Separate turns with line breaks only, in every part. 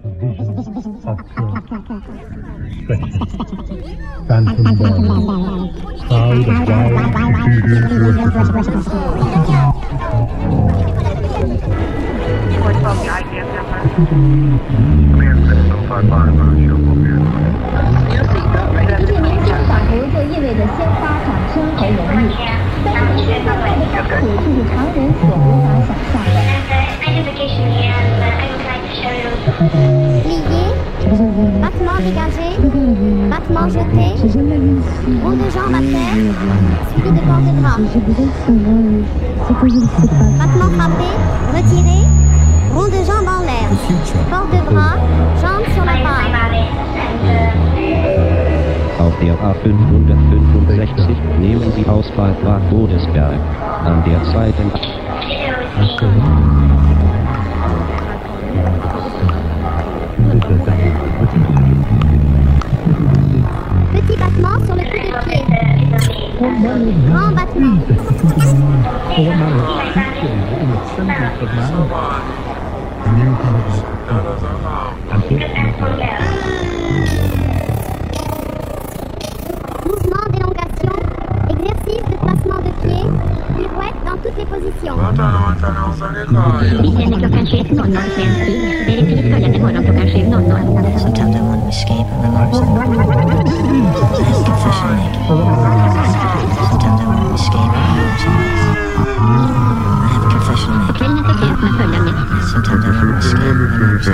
Visions of stretching, phantom bells, cloud of wild, obedient worshippers.
412, the IDF number. Command 6055, show up here.
对年轻仿佛就意味着鲜花、掌声和荣誉，但是这些背后的辛苦却是常人所无法想象的。
Plié, battement dégagé, battement jeté, rond de jambe à terre, suivi de port de bras. Battement frappé, retiré, rond de jambe en l'air, port de bras, jambe sur la barre.
Auf der A565 nehmen Sie Ausfahrt Bad Godesberg. An der zweiten
Petit battement sur le coup de pied. Grand battement. Mouvement d'élongation. Exercice de placement de pied. Pirouette dans toutes les positions.
Sometimes I want to escape and relax. Sometimes I want to escape and relax. I have a confession to make. Sometimes I want to escape and relax.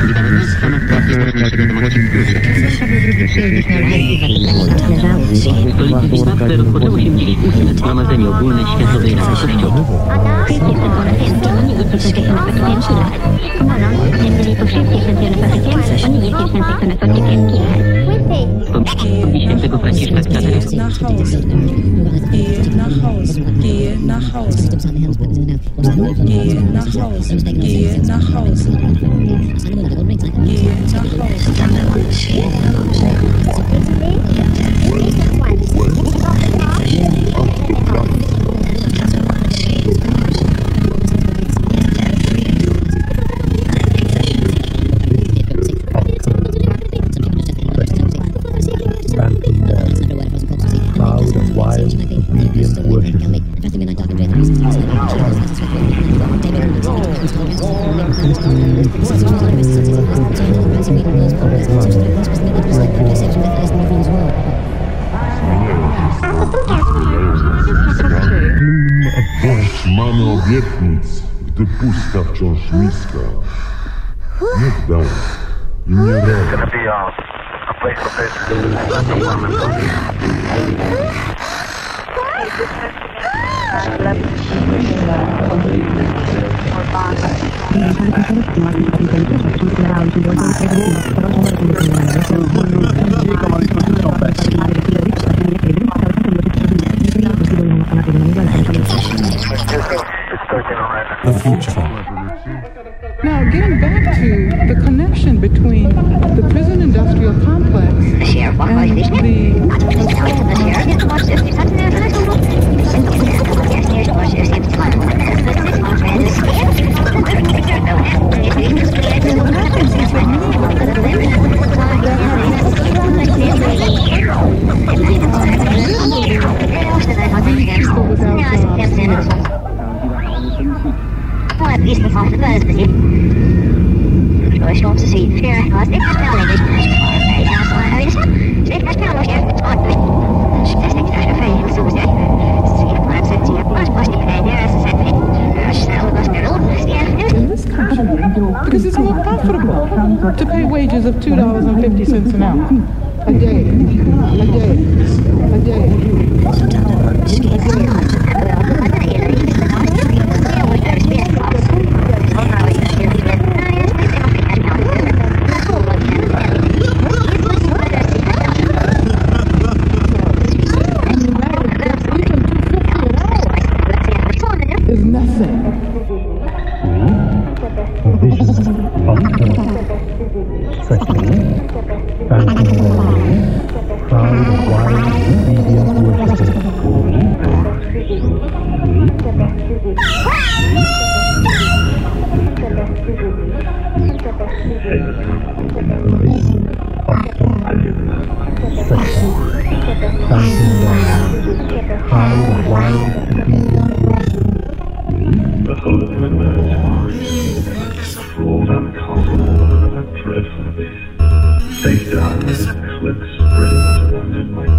Zgromadzenie ogólne Światowej Rady Kościołów. Komisji Świętego Franciszka
Cloud of wild, obedient worshippers.
Mamy obietnic, gdy pusta wciąż miska. Niech dał i nie robi.
The future. Now, getting back to the connection between the prison industrial complex and because it's more profitable to pay wages of $2.50 an hour a day. Is nothing.
Visions of stretching, phantom bells, cloud of wild, obedient worshippers.
Face down, eclipse, brilliant, in my